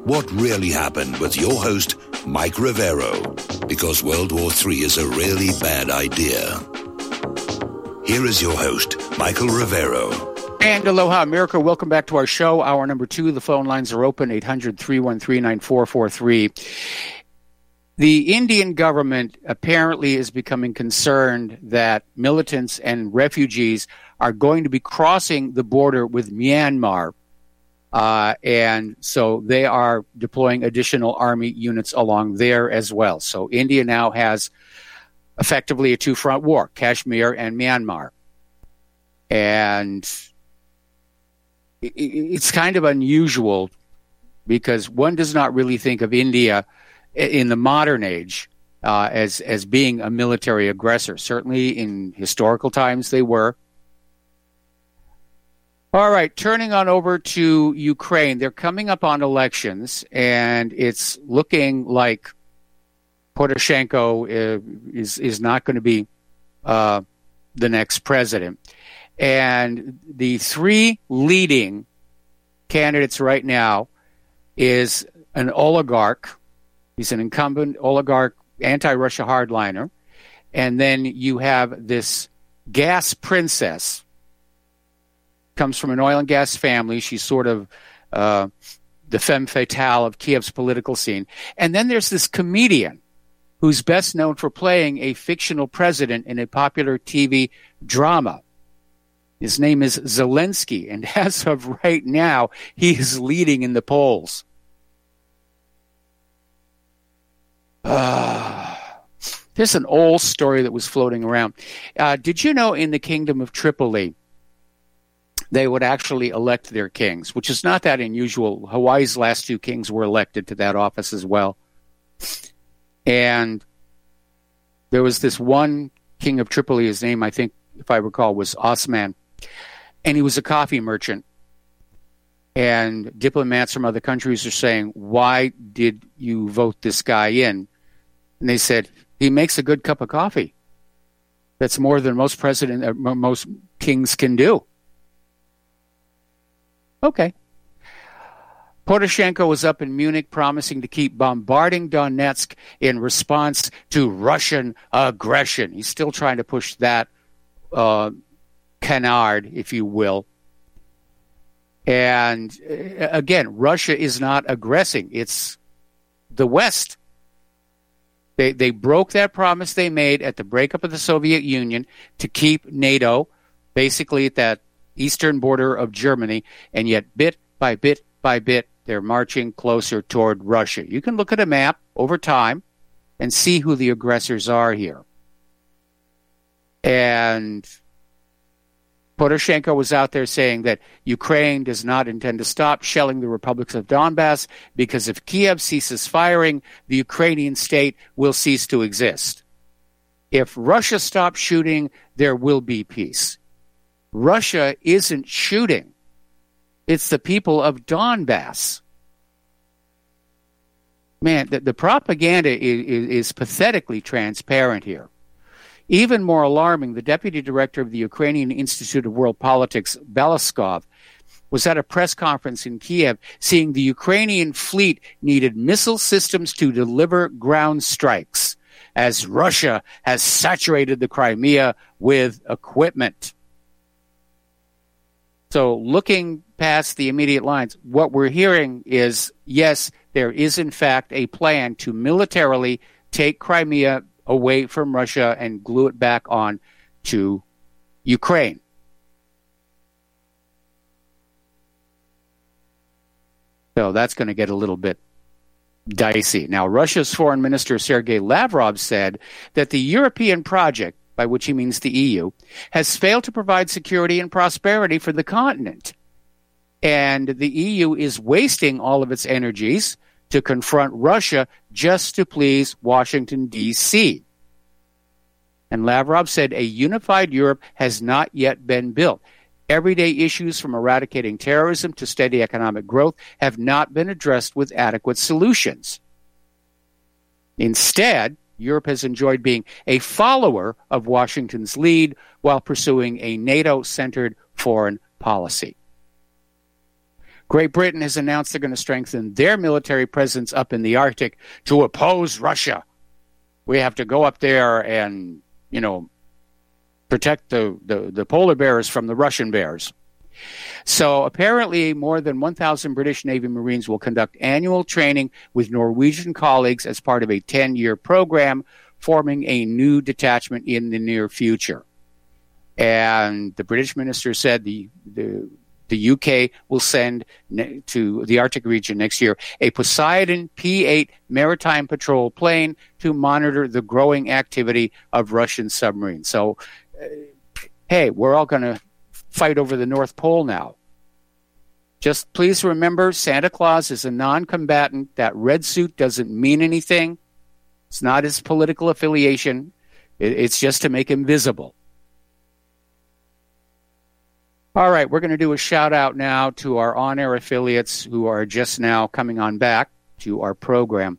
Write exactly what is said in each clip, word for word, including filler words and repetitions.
What really happened with your host, Mike Rivero, because World War Three is a really bad idea. Here is your host, Michael Rivero. And aloha, America. Welcome back to our show. Hour number two. The phone lines are open, eight hundred, three one three, nine four four three. The Indian government apparently is becoming concerned that militants and refugees are going to be crossing the border with Myanmar. Uh, and so they are deploying additional army units along there as well. So India now has effectively a two-front war, Kashmir and Myanmar. And it, it's kind of unusual because one does not really think of India in the modern age uh, as, as being a military aggressor. Certainly in historical times they were. All right, turning on over to Ukraine. They're coming up on elections, and it's looking like Poroshenko uh, is is not going to be uh, the next president. And the three leading candidates right now is an oligarch. He's an incumbent oligarch, anti-Russia hardliner. And then you have this gas princess. Comes from an oil and gas family. She's sort of uh, the femme fatale of Kiev's political scene. And then there's this comedian who's best known for playing a fictional president in a popular T V drama. His name is Zelensky, and as of right now, he is leading in the polls. Uh, there's an old story that was floating around. Uh, did you know in the Kingdom of Tripoli, they would actually elect their kings, which is not that unusual. Hawaii's last two kings were elected to that office as well. And there was this one king of Tripoli, his name, I think, if I recall, was Osman. And he was a coffee merchant. And diplomats from other countries are saying, why did you vote this guy in? And they said, he makes a good cup of coffee. That's more than most president, uh, most kings can do. Okay. Poroshenko was up in Munich promising to keep bombarding Donetsk in response to Russian aggression. He's still trying to push that uh, canard, if you will. And uh, again, Russia is not aggressing. It's the West. They, they broke that promise they made at the breakup of the Soviet Union to keep NATO basically at that eastern border of Germany, and yet bit by bit by bit, they're marching closer toward Russia. You can look at a map over time and see who the aggressors are here. And Poroshenko was out there saying that Ukraine does not intend to stop shelling the republics of Donbass because if Kiev ceases firing, the Ukrainian state will cease to exist. If Russia stops shooting, there will be peace. Russia isn't shooting. It's the people of Donbass. Man, the, the propaganda is, is, is pathetically transparent here. Even more alarming, the deputy director of the Ukrainian Institute of World Politics, Belaskov, was at a press conference in Kiev saying the Ukrainian fleet needed missile systems to deliver ground strikes as Russia has saturated the Crimea with equipment. So looking past the immediate lines, what we're hearing is, yes, there is in fact a plan to militarily take Crimea away from Russia and glue it back on to Ukraine. So that's going to get a little bit dicey. Now, Russia's Foreign Minister Sergei Lavrov said that the European project, by which he means the E U, has failed to provide security and prosperity for the continent. And the E U is wasting all of its energies to confront Russia just to please Washington, D C And Lavrov said a unified Europe has not yet been built. Everyday issues from eradicating terrorism to steady economic growth have not been addressed with adequate solutions. Instead, Europe has enjoyed being a follower of Washington's lead while pursuing a NATO-centered foreign policy. Great Britain has announced they're going to strengthen their military presence up in the Arctic to oppose Russia. We have to go up there and, you know, protect the, the, the polar bears from the Russian bears. So apparently more than one thousand British Navy Marines will conduct annual training with Norwegian colleagues as part of a ten-year program, forming a new detachment in the near future. And the British minister said the the, the U K will send ne- to the Arctic region next year a Poseidon P eight maritime patrol plane to monitor the growing activity of Russian submarines. So, uh, hey, we're all going to fight over the North Pole now. Just please remember, Santa Claus is a non-combatant. That red suit doesn't mean anything. It's not his political affiliation. It's just to make him visible. All right, we're going to do a shout-out now to our on-air affiliates who are just now coming on back to our program.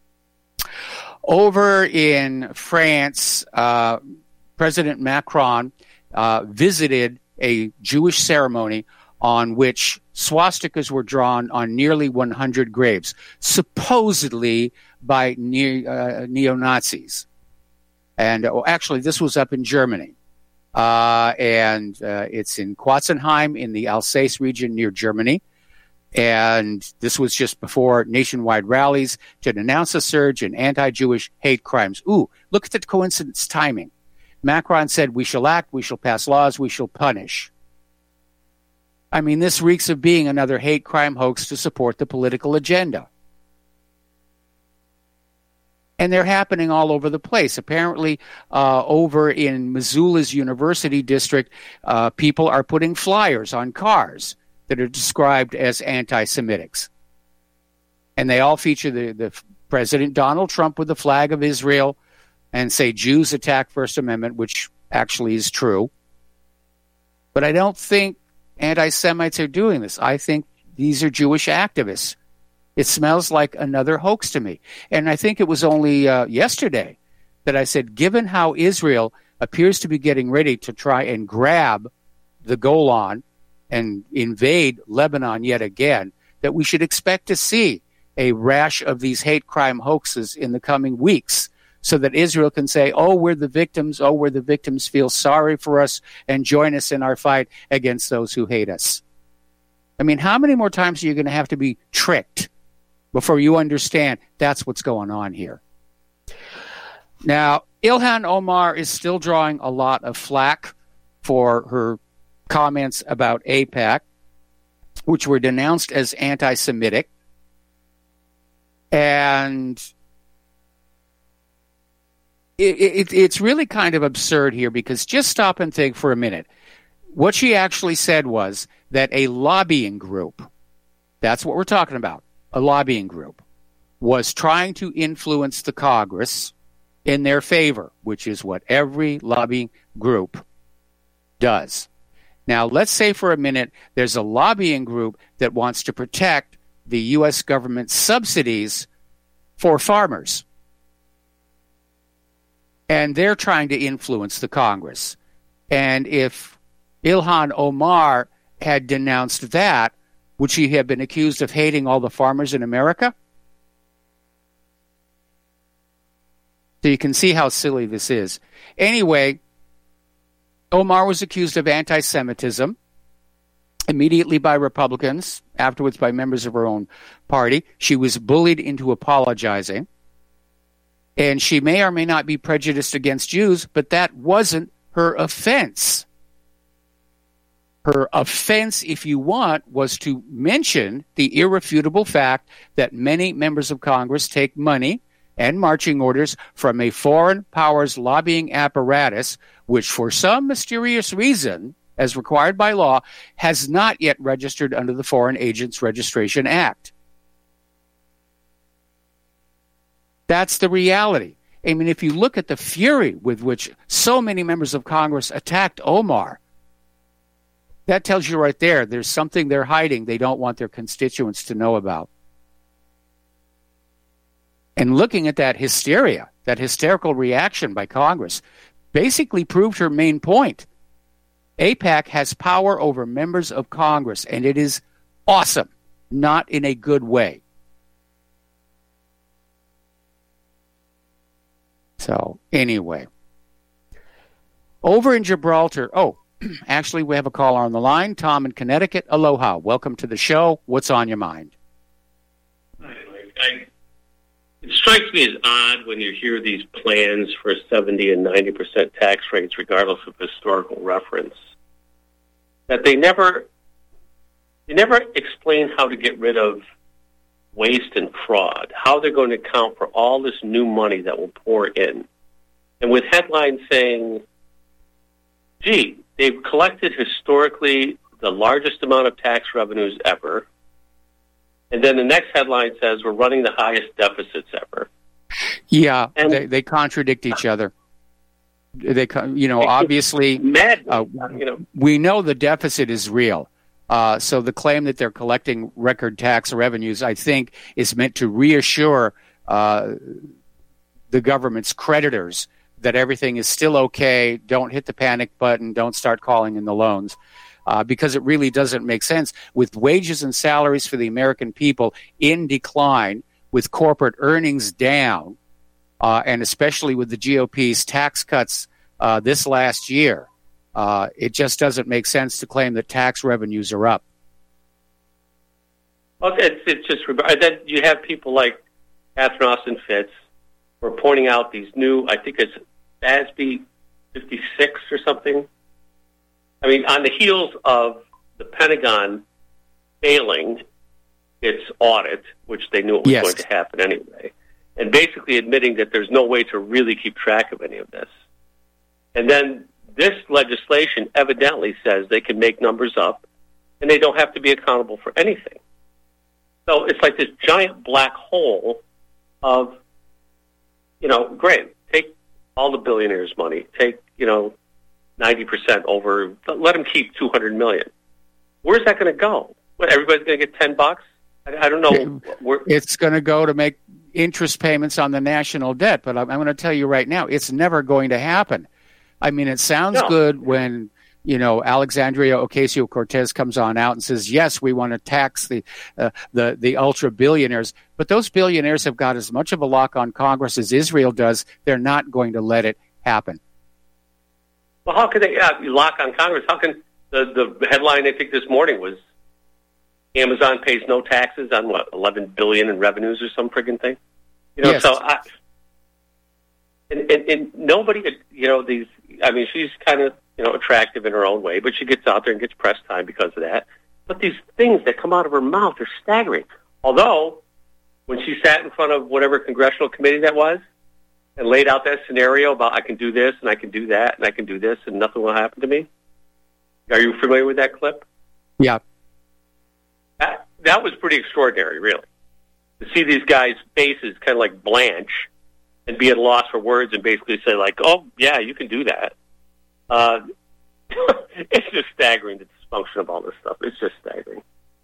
Over in France, uh, President Macron uh, visited a Jewish ceremony on which swastikas were drawn on nearly one hundred graves, supposedly by ne- uh, neo-Nazis. And oh, actually, this was up in Germany. Uh, and uh, it's in Quatzenheim in the Alsace region near Germany. And this was just before nationwide rallies to denounce a surge in anti-Jewish hate crimes. Ooh, look at the coincidence timing. Macron said, we shall act, we shall pass laws, we shall punish. I mean, this reeks of being another hate crime hoax to support the political agenda. And they're happening all over the place. Apparently, uh, over in Missoula's University District, uh, people are putting flyers on cars that are described as anti-Semitics. And they all feature the, the President Donald Trump with the flag of Israel and say Jews attack First Amendment, which actually is true. But I don't think anti-Semites are doing this. I think these are Jewish activists. It smells like another hoax to me. And I think it was only uh, yesterday that I said, given how Israel appears to be getting ready to try and grab the Golan and invade Lebanon yet again, that we should expect to see a rash of these hate crime hoaxes in the coming weeks so that Israel can say, oh, we're the victims, oh, we're the victims, feel sorry for us, and join us in our fight against those who hate us. I mean, how many more times are you going to have to be tricked before you understand that's what's going on here? Now, Ilhan Omar is still drawing a lot of flack for her comments about AIPAC, which were denounced as anti-Semitic. And it, it, it's really kind of absurd here, because just stop and think for a minute. What she actually said was that a lobbying group, that's what we're talking about, a lobbying group, was trying to influence the Congress in their favor, which is what every lobbying group does. Now, let's say for a minute there's a lobbying group that wants to protect the U S government subsidies for farmers. And they're trying to influence the Congress. And if Ilhan Omar had denounced that, would she have been accused of hating all the farmers in America? So you can see how silly this is. Anyway, Omar was accused of anti-Semitism, immediately by Republicans, afterwards by members of her own party. She was bullied into apologizing. And she may or may not be prejudiced against Jews, but that wasn't her offense. Her offense, if you want, was to mention the irrefutable fact that many members of Congress take money and marching orders from a foreign powers lobbying apparatus, which for some mysterious reason, as required by law, has not yet registered under the Foreign Agents Registration Act. That's the reality. I mean, if you look at the fury with which so many members of Congress attacked Omar, that tells you right there, there's something they're hiding they don't want their constituents to know about. And looking at that hysteria, that hysterical reaction by Congress, basically proved her main point. AIPAC has power over members of Congress, and it is awesome, not in a good way. So anyway, over in Gibraltar, oh, actually we have a caller on the line, Tom in Connecticut. Aloha, welcome to the show. What's on your mind? I, it strikes me as odd when you hear these plans for seventy and ninety percent tax rates, regardless of historical reference, that they never, they never explain how to get rid of waste and fraud, how they're going to account for all this new money that will pour in. And with headlines saying, gee, they've collected historically the largest amount of tax revenues ever. And then the next headline says we're running the highest deficits ever. Yeah, and, they, they contradict each other. They, you know, obviously, mad, uh, you know, we know the deficit is real. Uh, so the claim that they're collecting record tax revenues, I think, is meant to reassure uh, the government's creditors that everything is still okay. Don't hit the panic button. Don't start calling in the loans. Uh, because it really doesn't make sense with wages and salaries for the American people in decline, with corporate earnings down, uh, and especially with the G O P's tax cuts uh, this last year. Uh, it just doesn't make sense to claim that tax revenues are up. Well, it's, it's just, then you have people like Catherine Austin Fitts who are pointing out these new, I think it's A S B fifty-six or something. I mean, on the heels of the Pentagon failing its audit, which they knew it was yes. going to happen anyway, and basically admitting that there's no way to really keep track of any of this. And then this legislation evidently says they can make numbers up and they don't have to be accountable for anything. So it's like this giant black hole of, you know, great, take all the billionaires' money, take, you know, ninety percent over, let them keep two hundred million dollars. Where's that going to go? What, everybody's going to get ten bucks? I, I don't know. Where... It's going to go to make interest payments on the national debt, but I'm, I'm going to tell you right now, it's never going to happen. I mean, it sounds no. good when, you know, Alexandria Ocasio-Cortez comes on out and says, yes, we want to tax the uh, the the ultra billionaires, but those billionaires have got as much of a lock on Congress as Israel does. They're not going to let it happen. Well, how can they uh, lock on Congress? How can the, the headline I think this morning was Amazon pays no taxes on what, eleven billion in revenues or some friggin' thing? You know, yes. so I, and, and, and nobody, you know, these. I mean, she's kind of, you know, attractive in her own way, but she gets out there and gets press time because of that. But these things that come out of her mouth are staggering. Although, when she sat in front of whatever congressional committee that was, and laid out that scenario about I can do this and I can do that and I can do this and nothing will happen to me. Are you familiar with that clip? Yeah. That, that was pretty extraordinary, really. To see these guys' faces kind of like blanch and be at a loss for words and basically say like, oh, yeah, you can do that. Uh, it's just staggering, the dysfunction of all this stuff. It's just staggering.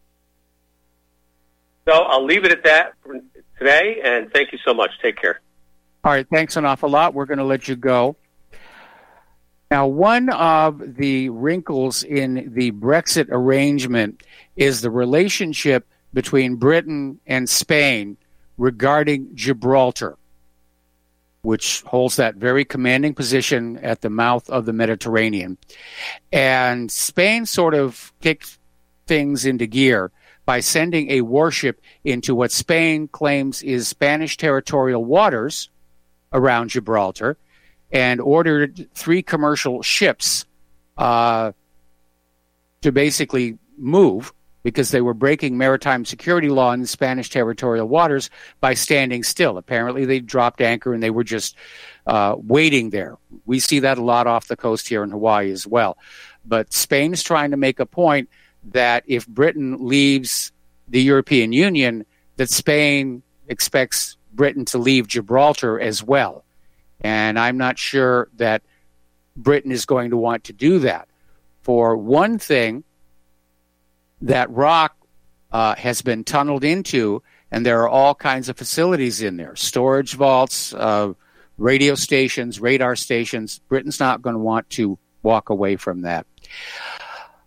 So I'll leave it at that for today, and thank you so much. Take care. All right, thanks an awful lot. We're going to let you go. Now, one of the wrinkles in the Brexit arrangement is the relationship between Britain and Spain regarding Gibraltar, which holds that very commanding position at the mouth of the Mediterranean. And Spain sort of kicked things into gear by sending a warship into what Spain claims is Spanish territorial waters around Gibraltar, and ordered three commercial ships uh, to basically move because they were breaking maritime security law in the Spanish territorial waters by standing still. Apparently they dropped anchor and they were just uh, waiting there. We see that a lot off the coast here in Hawaii as well. But Spain is trying to make a point that if Britain leaves the European Union, that Spain expects Britain to leave Gibraltar as well. And I'm not sure that Britain is going to want to do that. For one thing, that rock uh, has been tunneled into, and there are all kinds of facilities in there, storage vaults, uh, radio stations, radar stations. Britain's not going to want to walk away from that.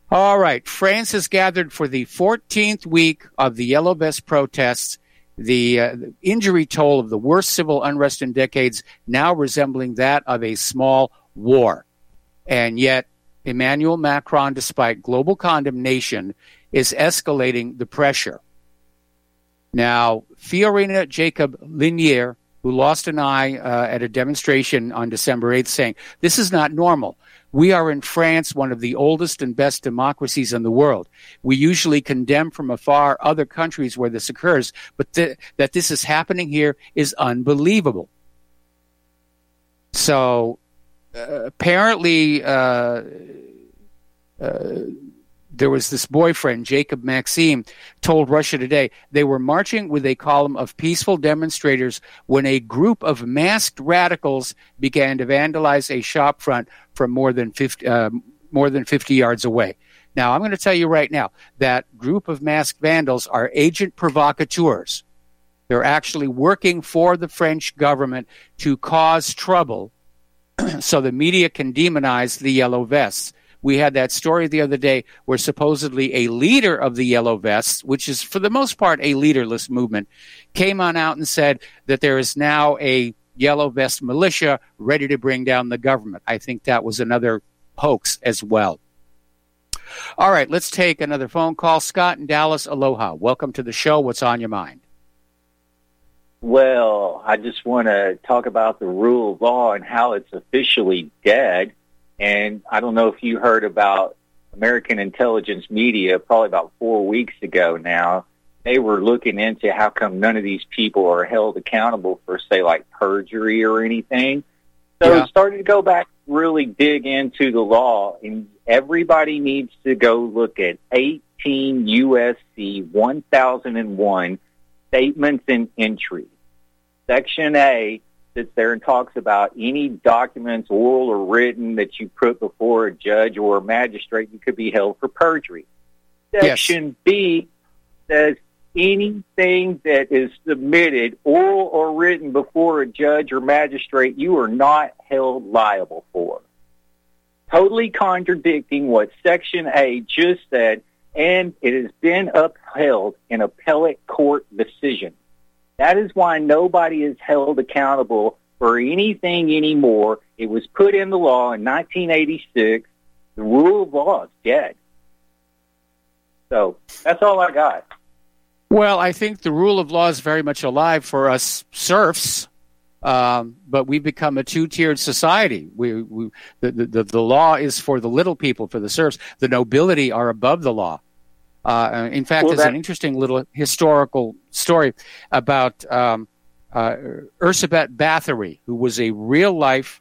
All right. France has gathered for the fourteenth week of the Yellow Vest protests. The, uh, the injury toll of the worst civil unrest in decades now resembling that of a small war. And yet, Emmanuel Macron, despite global condemnation, is escalating the pressure. Now, Fiorina Jacob Linier, who lost an eye uh, at a demonstration on December eighth, saying, "This is not normal. We are in France, one of the oldest and best democracies in the world. We usually condemn from afar other countries where this occurs, but th- that this is happening here is unbelievable." So, uh, apparently, uh, uh, there was this boyfriend, Jacob Maxim, told Russia Today they were marching with a column of peaceful demonstrators when a group of masked radicals began to vandalize a shop front from more than fifty, uh, more than fifty yards away. Now, I'm going to tell you right now, that group of masked vandals are agent provocateurs. They're actually working for the French government to cause trouble so the media can demonize the Yellow Vests. We had that story the other day where supposedly a leader of the Yellow Vests, which is for the most part a leaderless movement, came on out and said that there is now a Yellow Vest militia ready to bring down the government. I think that was another hoax as well. All right, let's take another phone call. Scott in Dallas, aloha. Welcome to the show. What's on your mind? Well, I just want to talk about the rule of law and how it's officially dead. And I don't know if you heard about American intelligence media probably about four weeks ago now. They were looking into how come none of these people are held accountable for, say, like perjury or anything. So yeah. It started to go back, really dig into the law, and everybody needs to go look at eighteen U S C one thousand one, Statements and Entries. Section A sits there and talks about any documents, oral or written, that you put before a judge or a magistrate, you could be held for perjury. Section yes. B says anything that is submitted, oral or written, before a judge or magistrate, you are not held liable for. Totally contradicting what Section A just said, and it has been upheld in appellate court decision. That is why nobody is held accountable for anything anymore. It was put in the law in nineteen eighty-six. The rule of law is dead. So that's all I got. Well, I think the rule of law is very much alive for us serfs, um, but we've become a two-tiered society. We, we the, the, the law is for the little people, for the serfs. The nobility are above the law. Uh, in fact, well, there's that... an interesting little historical story about um, uh, Ursabet Bathory, who was a real-life,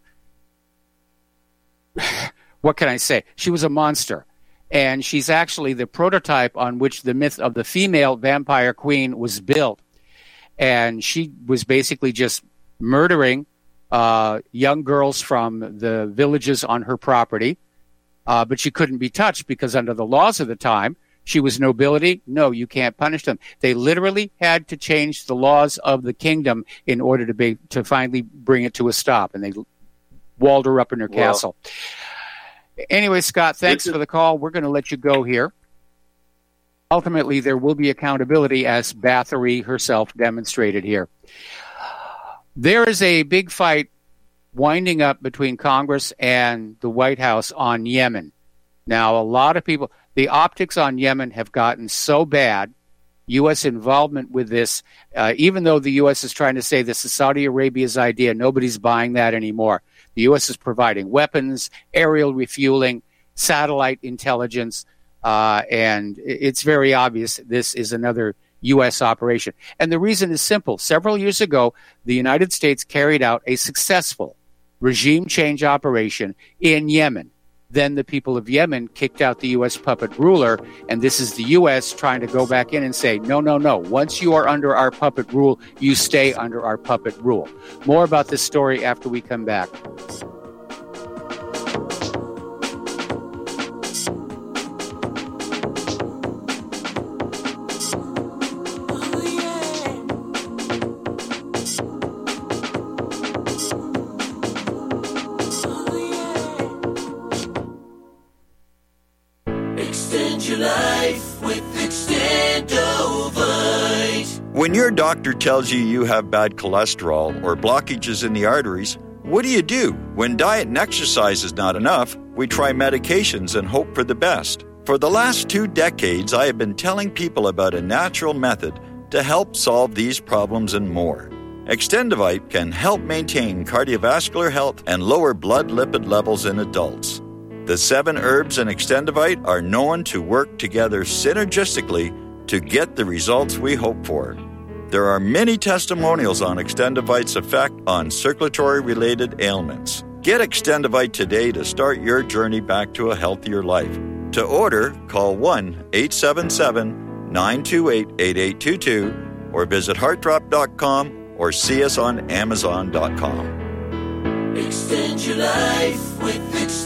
what can I say? She was a monster. And she's actually the prototype on which the myth of the female vampire queen was built. And she was basically just murdering uh, young girls from the villages on her property. Uh, but she couldn't be touched because under the laws of the time, she was nobility. No, you can't punish them. They literally had to change the laws of the kingdom in order to be to finally bring it to a stop. And they walled her up in her well, castle. Anyway, Scott, thanks is- for the call. We're going to let you go here. Ultimately, there will be accountability, as Bathory herself demonstrated here. There is a big fight winding up between Congress and the White House on Yemen. Now, a lot of people... The optics on Yemen have gotten so bad, U S involvement with this, uh, even though the U S is trying to say this is Saudi Arabia's idea, nobody's buying that anymore. The U S is providing weapons, aerial refueling, satellite intelligence, uh, and it's very obvious this is another U S operation. And the reason is simple. Several years ago, the United States carried out a successful regime change operation in Yemen. Then the people of Yemen kicked out the U S puppet ruler, and this is the U S trying to go back in and say, no, no, no. Once you are under our puppet rule, you stay under our puppet rule. More about this story after we come back. Extend your life with Extendovite. When your doctor tells you you have bad cholesterol or blockages in the arteries, what do you do? When diet and exercise is not enough, we try medications and hope for the best. For the last two decades, I have been telling people about a natural method to help solve these problems and more. Extendovite can help maintain cardiovascular health and lower blood lipid levels in adults. The seven herbs in Extendovite are known to work together synergistically to get the results we hope for. There are many testimonials on Extendovite's effect on circulatory-related ailments. Get Extendovite today to start your journey back to a healthier life. To order, call one eight seven seven, nine two eight, eight eight two two or visit heart drop dot com or see us on amazon dot com. Extend your life with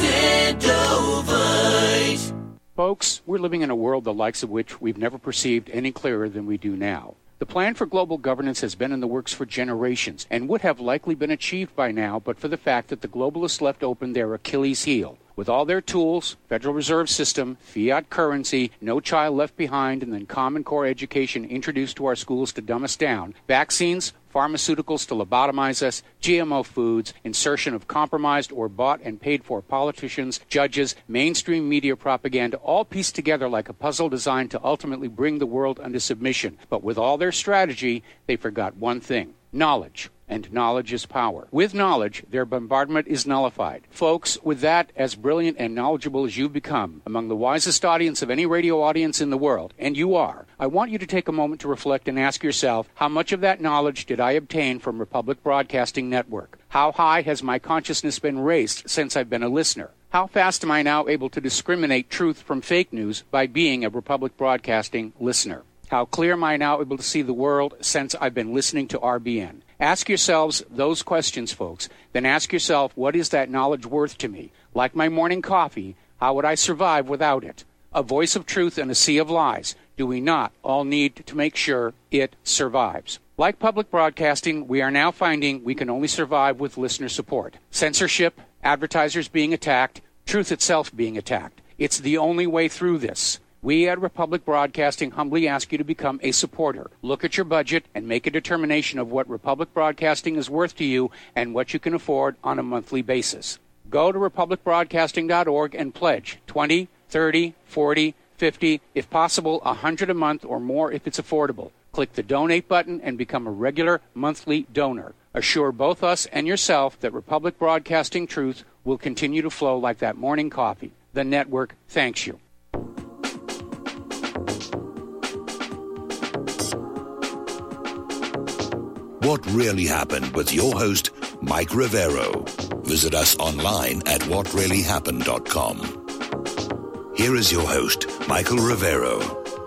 Extendovite. Folks, we're living in a world the likes of which we've never perceived any clearer than we do now. The plan for global governance has been in the works for generations and would have likely been achieved by now but for the fact that the globalists left open their Achilles heel. With all their tools, Federal Reserve System, fiat currency, no child left behind, and then Common Core education introduced to our schools to dumb us down, vaccines, pharmaceuticals to lobotomize us, G M O foods, insertion of compromised or bought and paid for politicians, judges, mainstream media propaganda, all pieced together like a puzzle designed to ultimately bring the world under submission. But with all their strategy, they forgot one thing: knowledge. And knowledge is power. With knowledge, their bombardment is nullified. Folks, with that, as brilliant and knowledgeable as you've become, among the wisest audience of any radio audience in the world, and you are, I want you to take a moment to reflect and ask yourself, how much of that knowledge did I obtain from Republic Broadcasting Network? How high has my consciousness been raised since I've been a listener? How fast am I now able to discriminate truth from fake news by being a Republic Broadcasting listener? How clear am I now able to see the world since I've been listening to R B N? Ask yourselves those questions, folks. Then ask yourself, what is that knowledge worth to me? Like my morning coffee, how would I survive without it? A voice of truth in a sea of lies. Do we not all need to make sure it survives? Like public broadcasting, we are now finding we can only survive with listener support. Censorship, advertisers being attacked, truth itself being attacked. It's the only way through this. We at Republic Broadcasting humbly ask you to become a supporter. Look at your budget and make a determination of what Republic Broadcasting is worth to you and what you can afford on a monthly basis. Go to republic broadcasting dot org and pledge twenty, thirty, forty, fifty, if possible, one hundred a month or more if it's affordable. Click the donate button and become a regular monthly donor. Assure both us and yourself that Republic Broadcasting truth will continue to flow like that morning coffee. The network thanks you. What Really Happened with your host, Mike Rivero. Visit us online at what really happened dot com. Here is your host, Michael Rivero.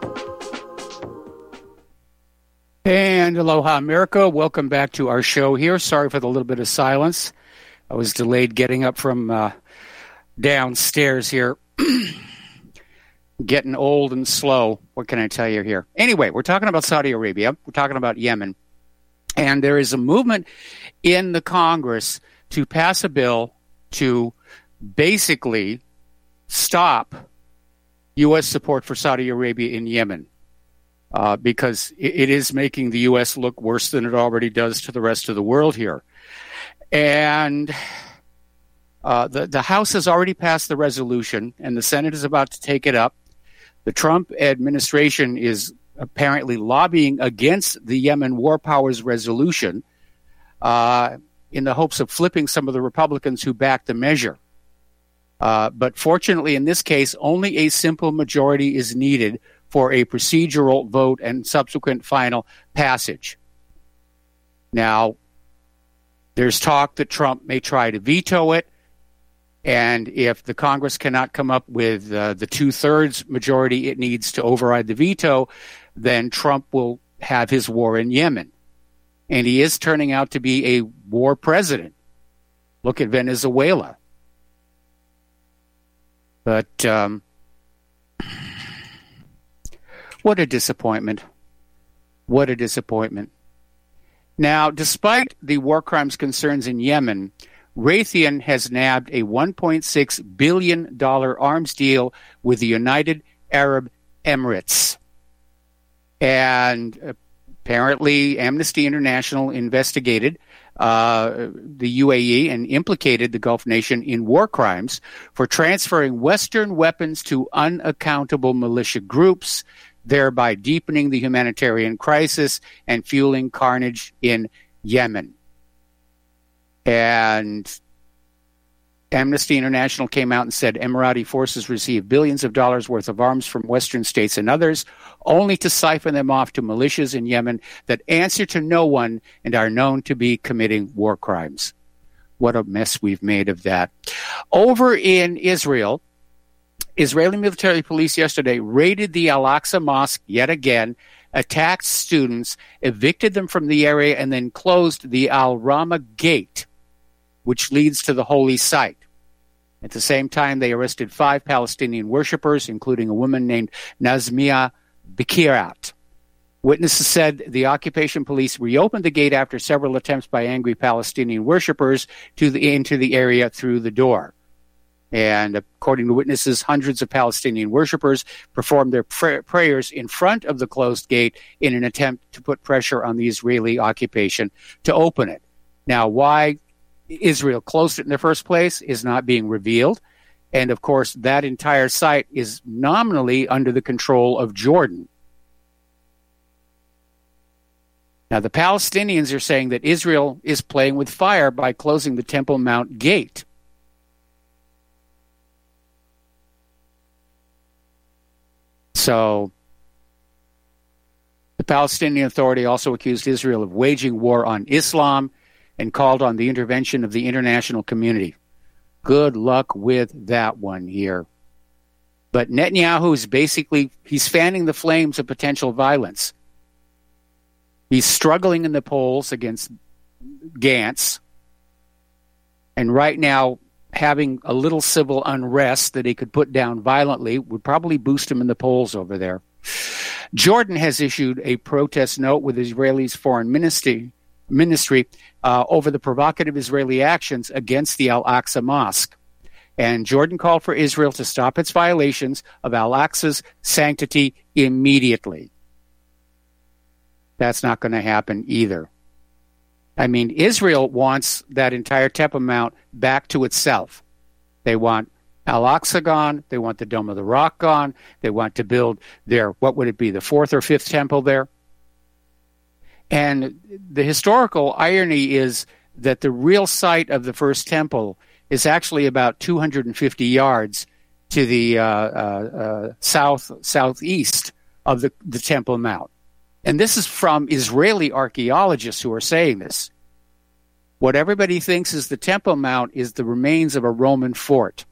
And aloha, America. Welcome back to our show here. Sorry for the little bit of silence. I was delayed getting up from uh, downstairs here. Getting old and slow. What can I tell you here? Anyway, we're talking about Saudi Arabia. We're talking about Yemen. And there is a movement in the Congress to pass a bill to basically stop U S support for Saudi Arabia in Yemen uh, because it, it is making the U S look worse than it already does to the rest of the world here. And uh, the, the House has already passed the resolution, and the Senate is about to take it up. The Trump administration is apparently lobbying against the Yemen War Powers resolution uh, in the hopes of flipping some of the Republicans who backed the measure. Uh, but fortunately, in this case, only a simple majority is needed for a procedural vote and subsequent final passage. Now, there's talk that Trump may try to veto it, and if the Congress cannot come up with uh, the two-thirds majority it needs to override the veto, then Trump will have his war in Yemen. And he is turning out to be a war president. Look at Venezuela. But um, what a disappointment. What a disappointment. Now, despite the war crimes concerns in Yemen, Raytheon has nabbed a one point six billion dollars arms deal with the United Arab Emirates. And apparently Amnesty International investigated uh, the U A E and implicated the Gulf nation in war crimes for transferring Western weapons to unaccountable militia groups, thereby deepening the humanitarian crisis and fueling carnage in Yemen. And Amnesty International came out and said Emirati forces received billions of dollars worth of arms from Western states and others, only to siphon them off to militias in Yemen that answer to no one and are known to be committing war crimes. What a mess we've made of that. Over in Israel, Israeli military police yesterday raided the Al-Aqsa Mosque yet again, attacked students, evicted them from the area, and then closed the Al-Rama Gate, which leads to the holy site. At the same time, they arrested five Palestinian worshippers, including a woman named Nazmia Bikirat. Witnesses said the occupation police reopened the gate after several attempts by angry Palestinian worshippers to the, into the area through the door. And according to witnesses, hundreds of Palestinian worshippers performed their pr- prayers in front of the closed gate in an attempt to put pressure on the Israeli occupation to open it. Now, why Israel closed it in the first place is not being revealed. And of course, that entire site is nominally under the control of Jordan. Now, the Palestinians are saying that Israel is playing with fire by closing the Temple Mount gate. So, the Palestinian Authority also accused Israel of waging war on Islam and called on the intervention of the international community. Good luck with that one here. But Netanyahu is basically, he's fanning the flames of potential violence. He's struggling in the polls against Gantz. And right now, having a little civil unrest that he could put down violently would probably boost him in the polls over there. Jordan has issued a protest note with Israel's foreign ministry, ministry uh, over the provocative Israeli actions against the Al-Aqsa Mosque. And Jordan called for Israel to stop its violations of Al-Aqsa's sanctity immediately. That's not going to happen either. I mean, Israel wants that entire Temple Mount back to itself. They want Al-Aqsa gone. They want the Dome of the Rock gone. They want to build their, what would it be, the fourth or fifth temple there? And the historical irony is that the real site of the first temple is actually about two hundred fifty yards to the uh, uh, uh, south southeast of the, the Temple Mount. And this is from Israeli archaeologists who are saying this. What everybody thinks is the Temple Mount is the remains of a Roman fort.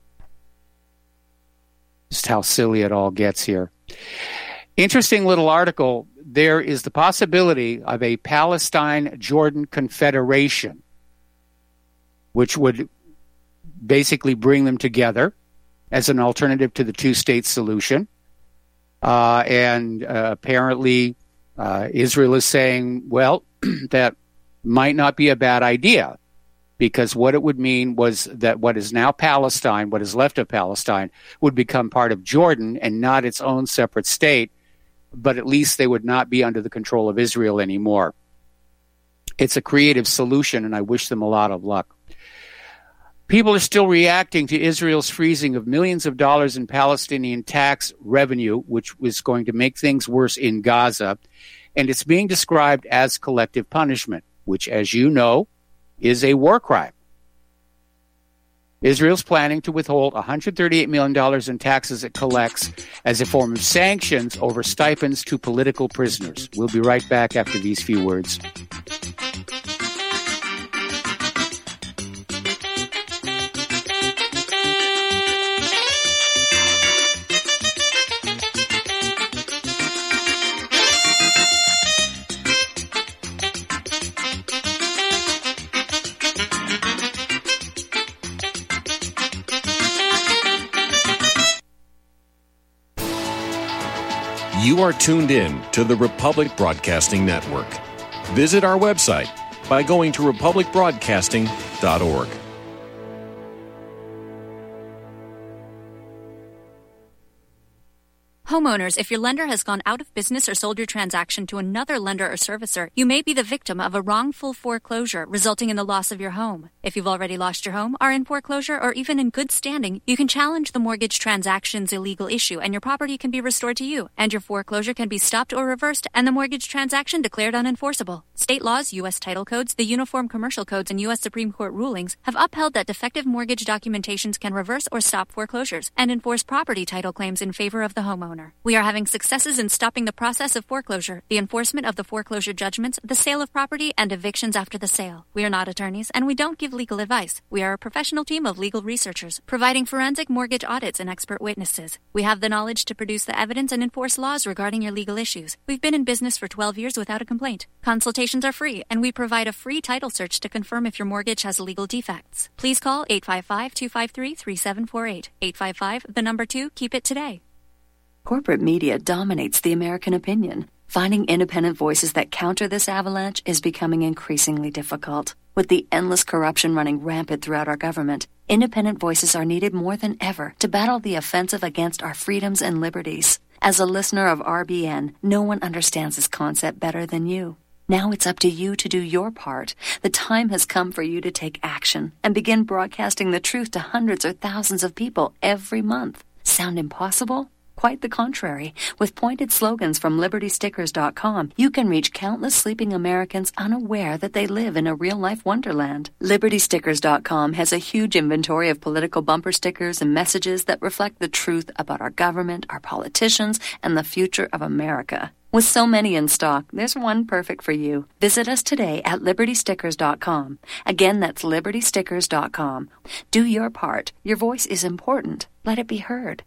Just how silly it all gets here. Interesting little article. There is the possibility of a Palestine-Jordan confederation, which would basically bring them together as an alternative to the two-state solution. Uh, and uh, apparently uh, Israel is saying, well, that might not be a bad idea, because what it would mean was that what is now Palestine, what is left of Palestine, would become part of Jordan and not its own separate state, but at least they would not be under the control of Israel anymore. It's a creative solution, and I wish them a lot of luck. People are still reacting to Israel's freezing of millions of dollars in Palestinian tax revenue, which was going to make things worse in Gaza, and it's being described as collective punishment, which, as you know, is a war crime. Israel's planning to withhold one hundred thirty-eight million dollars in taxes it collects as a form of sanctions over stipends to political prisoners. We'll be right back after these few words. You are tuned in to the Republic Broadcasting Network. Visit our website by going to republic broadcasting dot org. Homeowners, if your lender has gone out of business or sold your transaction to another lender or servicer, you may be the victim of a wrongful foreclosure resulting in the loss of your home. If you've already lost your home, are in foreclosure, or even in good standing, you can challenge the mortgage transaction's illegal issue and your property can be restored to you, and your foreclosure can be stopped or reversed and the mortgage transaction declared unenforceable. State laws, U S title codes, the Uniform Commercial Codes, and U S Supreme Court rulings have upheld that defective mortgage documentations can reverse or stop foreclosures and enforce property title claims in favor of the homeowner. We are having successes in stopping the process of foreclosure, the enforcement of the foreclosure judgments, the sale of property, and evictions after the sale. We are not attorneys, and we don't give legal advice. We are a professional team of legal researchers, providing forensic mortgage audits and expert witnesses. We have the knowledge to produce the evidence and enforce laws regarding your legal issues. We've been in business for twelve years without a complaint. Consultations are free, and we provide a free title search to confirm if your mortgage has legal defects. Please call eight five five, two five three, three seven four eight. eight five five, the number two, keep it today. Corporate media dominates the American opinion. Finding independent voices that counter this avalanche is becoming increasingly difficult. With the endless corruption running rampant throughout our government, independent voices are needed more than ever to battle the offensive against our freedoms and liberties. As a listener of R B N, no one understands this concept better than you. Now it's up to you to do your part. The time has come for you to take action and begin broadcasting the truth to hundreds or thousands of people every month. Sound impossible? Quite the contrary. With pointed slogans from Liberty Stickers dot com, you can reach countless sleeping Americans unaware that they live in a real-life wonderland. Liberty Stickers dot com has a huge inventory of political bumper stickers and messages that reflect the truth about our government, our politicians, and the future of America. With so many in stock, there's one perfect for you. Visit us today at Liberty Stickers dot com. Again, that's Liberty Stickers dot com. Do your part. Your voice is important. Let it be heard.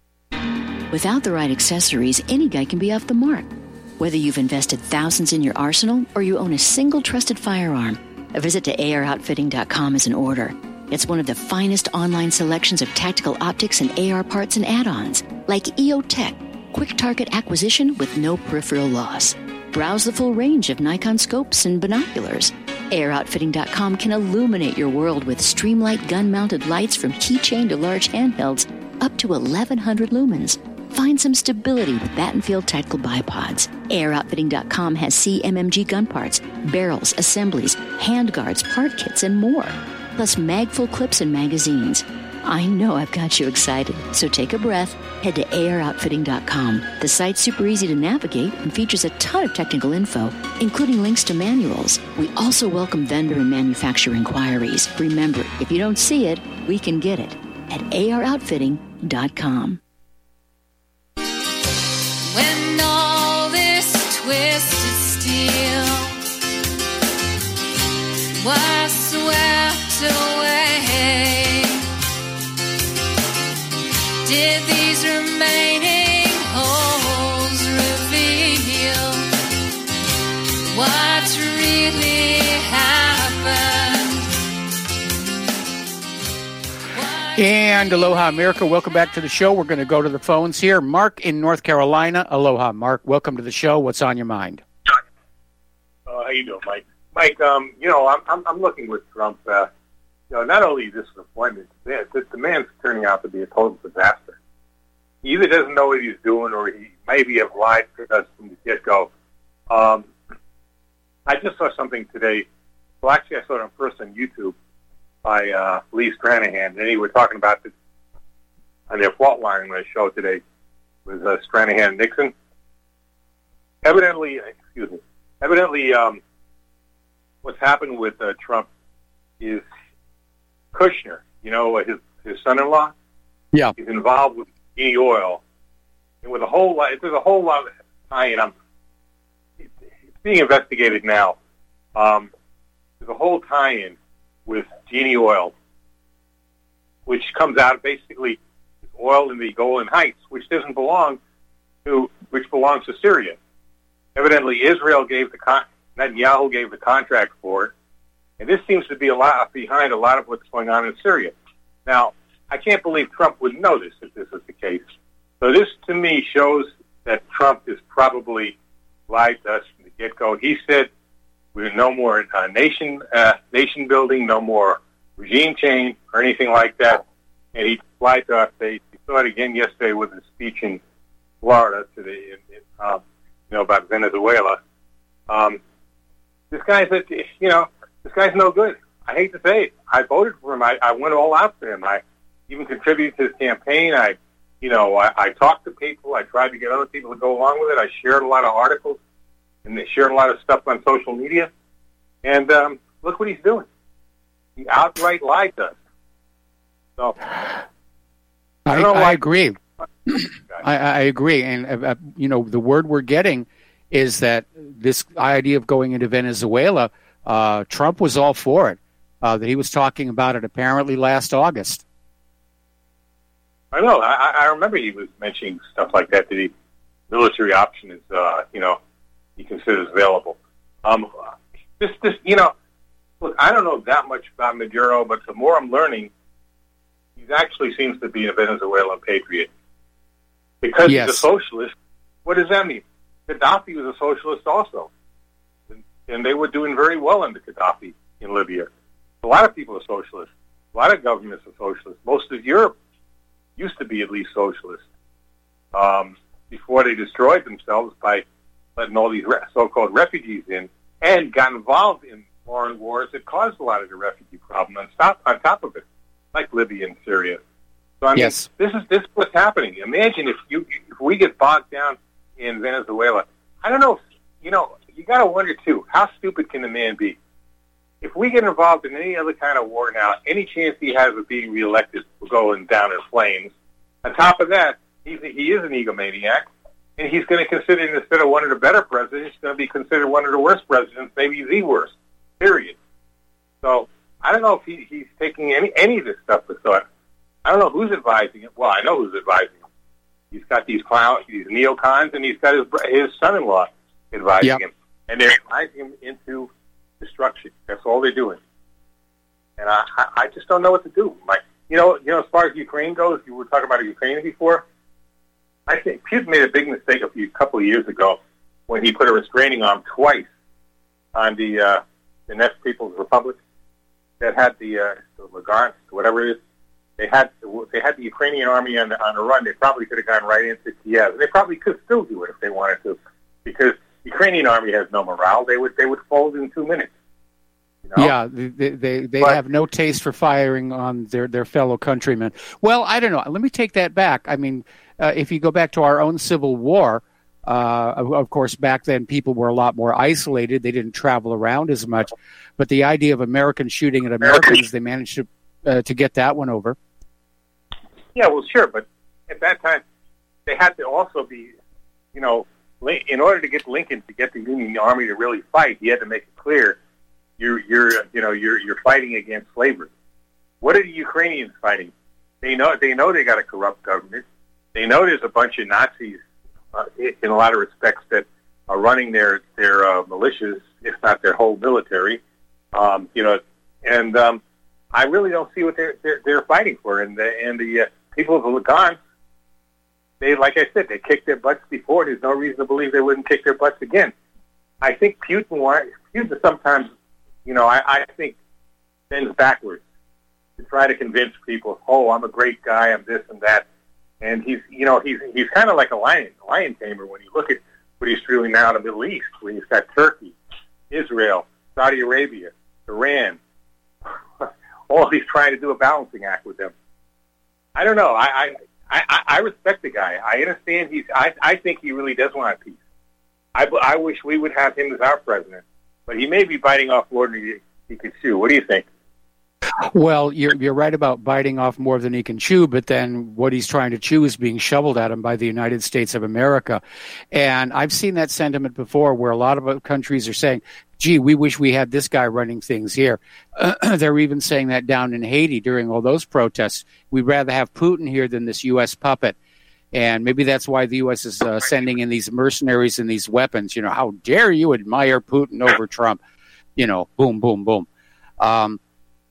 Without the right accessories, any guy can be off the mark. Whether you've invested thousands in your arsenal or you own a single trusted firearm, a visit to A R outfitting dot com is in order. It's one of the finest online selections of tactical optics and A R parts and add-ons, like E O Tech, quick target acquisition with no peripheral loss. Browse the full range of Nikon scopes and binoculars. A R outfitting dot com can illuminate your world with Streamlight gun-mounted lights from keychain to large handhelds, up to eleven hundred lumens. Find some stability with Battenfield Tactical Bipods. A R outfitting dot com has C M M G gun parts, barrels, assemblies, handguards, part kits, and more. Plus magful clips and magazines. I know I've got you excited, so take a breath. Head to A R outfitting dot com. The site's super easy to navigate and features a ton of technical info, including links to manuals. We also welcome vendor and manufacturer inquiries. Remember, if you don't see it, we can get it at A R outfitting dot com. When all this twisted steel was swept away, did these remaining holes reveal what really happened? And aloha, America. Welcome back to the show. We're going to go to the phones here. Mark in North Carolina. Aloha, Mark. Welcome to the show. What's on your mind? Uh, how you doing, Mike? Mike, um, you know, I'm, I'm, I'm looking with Trump. Uh, you know, not only this appointment, the, the man's turning out to be a total disaster. He either doesn't know what he's doing, or he maybe have lied to us from the get-go. Um, I just saw something today. Well, actually, I saw it on first on YouTube by uh, Lee Stranahan, and they were talking about this on their fault line show today with uh, Stranahan and Nixon. Evidently, excuse me, evidently, um, what's happened with uh, Trump is Kushner, you know, his his son-in-law. Yeah, he's involved with Genie Oil, and with a whole lot. There's a whole lot of tie-in. I'm, it's being investigated now. Um, there's a whole tie-in with Genie Oil, which comes out basically oil in the Golan Heights, which doesn't belong to, which belongs to Syria. Evidently, Israel gave the con- Netanyahu gave the contract for it, and this seems to be a lot behind a lot of what's going on in Syria. Now, I can't believe Trump would know this if this is the case. So this, to me, shows that Trump is probably lied to us from the get-go. He said we're no more uh, nation uh, nation building, no more regime change or anything like that. And he lied to us. They saw it again yesterday with his speech in Florida to the, in, in, um, you know, about Venezuela. Um, this guy's, a, you know, this guy's no good. I hate to say it. I voted for him. I, I went all out for him. I even contributed to his campaign. I, you know, I, I talked to people. I tried to get other people to go along with it. I shared a lot of articles and they shared a lot of stuff on social media. And um, look what he's doing. He outright lied to us. So, I, I, don't know I why. agree. I, I agree. And, uh, you know, the word we're getting is that this idea of going into Venezuela, uh, Trump was all for it. Uh, that he was talking about it apparently last August. I know. I, I remember he was mentioning stuff like that, that the military option is, uh, you know, he considers available. Um, this, this, you know, look, I don't know that much about Maduro, but the more I'm learning, he actually seems to be a Venezuelan patriot. Because yes. he's a socialist, what does that mean? Gaddafi was a socialist also. And, and they were doing very well under Gaddafi in Libya. A lot of people are socialists. A lot of governments are socialists. Most of Europe used to be at least socialist um, before they destroyed themselves by letting all these re- so-called refugees in and got involved in foreign wars that caused a lot of the refugee problem on top, on top of it, like Libya and Syria. So I mean, yes. this is this is what's happening. Imagine if you if we get bogged down in Venezuela. I don't know. If, you know, you got to wonder too. How stupid can the man be? If we get involved in any other kind of war now, any chance he has of being reelected will go in down in flames. On top of that, he's, he is an egomaniac, and he's going to consider, instead of one of the better presidents, he's going to be considered one of the worst presidents, maybe the worst, period. So I don't know if he, he's taking any, any of this stuff with thought. I don't know who's advising him. Well, I know who's advising him. He's got these clowns, these neocons, and he's got his, his son-in-law advising yep. him. And they're advising him into destruction. That's all they're doing. And I, I, I just don't know what to do. Mike, you know, you know, as far as Ukraine goes, you were talking about Ukraine before. I think Putin made a big mistake a few couple of years ago when he put a restraining arm twice on the uh, the Donetsk People's Republic that had the, uh, the Lugansk, whatever it is. They had they had the Ukrainian army on the, on the run. They probably could have gone right into Kiev. They probably could still do it if they wanted to, because the Ukrainian army has no morale. They would they would fold in two minutes. You know? Yeah, they they, they but, have no taste for firing on their, their fellow countrymen. Well, I don't know. Let me take that back. I mean, uh, if you go back to our own Civil War, uh, of, of course, back then people were a lot more isolated. They didn't travel around as much. But the idea of Americans shooting at Americans, they managed to uh, to get that one over. Yeah, well, sure, but at that time, they had to also be, you know, in order to get Lincoln to get the Union Army to really fight, he had to make it clear you're, you're, you know, you're, you're fighting against slavery. What are the Ukrainians fighting? They know, they know they got a corrupt government. They know there's a bunch of Nazis, uh, in a lot of respects, that are running their their uh, militias, if not their whole military. Um, you know, and um, I really don't see what they're they're, they're fighting for. And the and the uh, people of Lugansk, they, like I said, they kicked their butts before. There's no reason to believe they wouldn't kick their butts again. I think Putin wants, Putin sometimes, you know, I, I think bends backwards to try to convince people, oh, I'm a great guy, I'm this and that. And he's, you know, he's he's kind of like a lion, a lion tamer when you look at what he's doing now in the Middle East, when he's got Turkey, Israel, Saudi Arabia, Iran. All he's trying to do a balancing act with them. I don't know. I, I, I, I respect the guy. I understand he's. I, I think he really does want peace. I, I wish we would have him as our president, but he may be biting off more than he could chew. What do you think? Well, you're you're right about biting off more than he can chew, but then what he's trying to chew is being shoveled at him by the United States of America. And I've seen that sentiment before where a lot of countries are saying, gee, we wish we had this guy running things here. Uh, they're even saying that down in Haiti during all those protests. We'd rather have Putin here than this U S puppet. And maybe that's why the U S is uh, sending in these mercenaries and these weapons. You know, how dare you admire Putin over Trump? You know, boom, boom, boom. Um,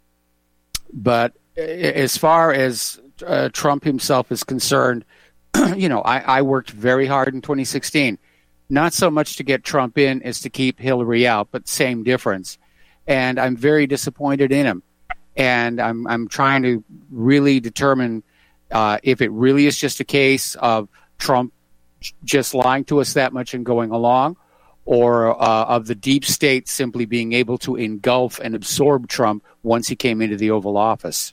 but as far as uh, Trump himself is concerned, you know, I, I worked very hard in twenty sixteen. Not so much to get Trump in as to keep Hillary out, but same difference. And I'm very disappointed in him. And I'm I'm trying to really determine uh, if it really is just a case of Trump just lying to us that much and going along, or uh, of the deep state simply being able to engulf and absorb Trump once he came into the Oval Office?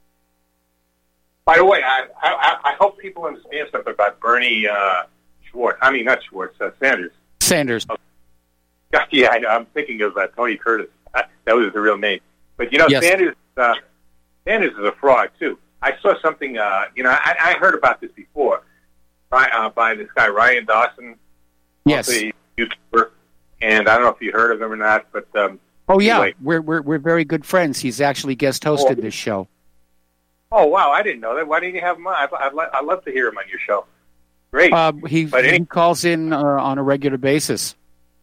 By the way, I, I, I hope people understand something about Bernie uh, Schwartz. I mean, not Schwartz, uh, Sanders. Sanders. Oh, yeah, I know. I'm thinking of uh, Tony Curtis. Uh, that was the real name. But, you know, yes. Sanders uh, Sanders is a fraud, too. I saw something, uh, you know, I, I heard about this before by, uh, by this guy, Ryan Dawson. Yes. The YouTuber. And I don't know if you heard of him or not, but... Um, oh, yeah. anyway. We're, we're, we're very good friends. He's actually guest hosted oh. this show. Oh, wow, I didn't know that. Why didn't you have him on? I'd, I'd, lo- I'd love to hear him on your show. Great. Uh, he, but any- he calls in uh, on a regular basis.